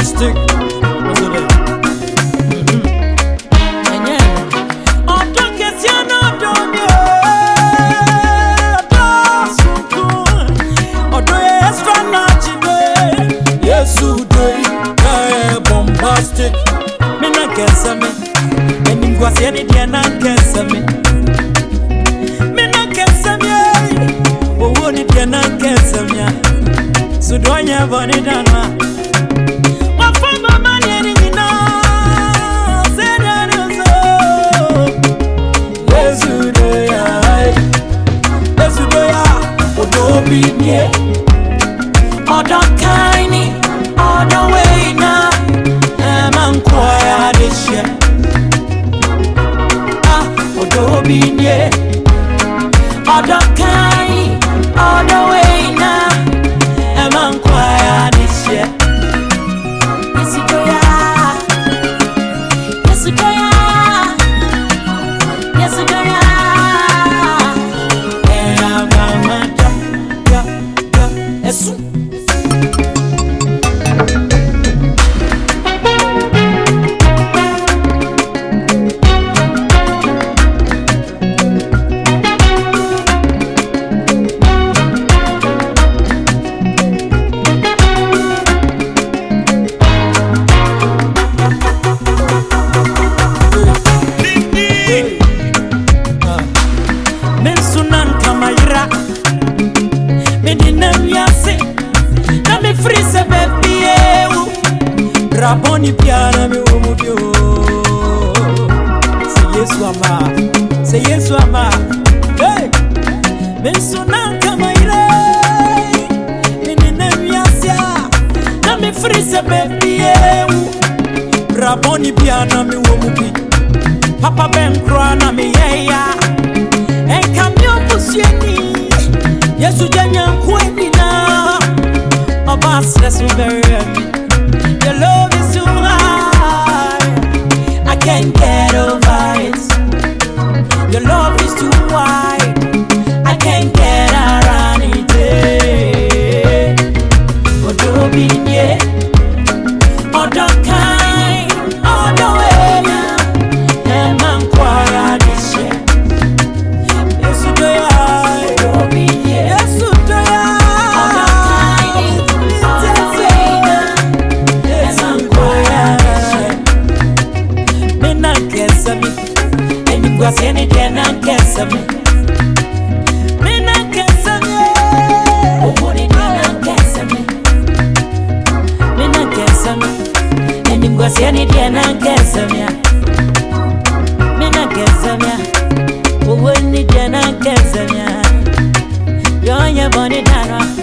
bombastic. What's it there? Bombastic, me na kesa me, eni mkwasi eni dia na kesa me, me na kesa me, owo ni dia na kesa me, sudonya boni danwa, wafamba mani eni nina, zedani uzo, Yesu doya, odo binye, odo kaini, odo weina. Binye, odo kai, odo weina, eman kwaya dishe. Yesu doya, Yesu doya, Yesu doya. Mama da, Yesu. Raboni piana mi umubyo. Say Yesu ama. Hey, mensuna kama ire. Minina miasia, na mi frise baby. Raboni piana mi umubyo. Papa ben krana mi yeya. Enkamyo pusieni. Yesu janya kweni na. Obas lesu very. Your love is too high, I can't get over it. Your love is too wide, I can't get around it. Odo binye, odo kai, odo wenya, eman kwaya dishe. Yesu doya, odo binye, Yesu doya. Eni dia na kesa me, me na kesa me. Omoni dia na kesa me, me na kesa me. Eni mkwasi eni dia na kesa me, me na kesa me. Omoni dia na kesa me. Yonya boni dana.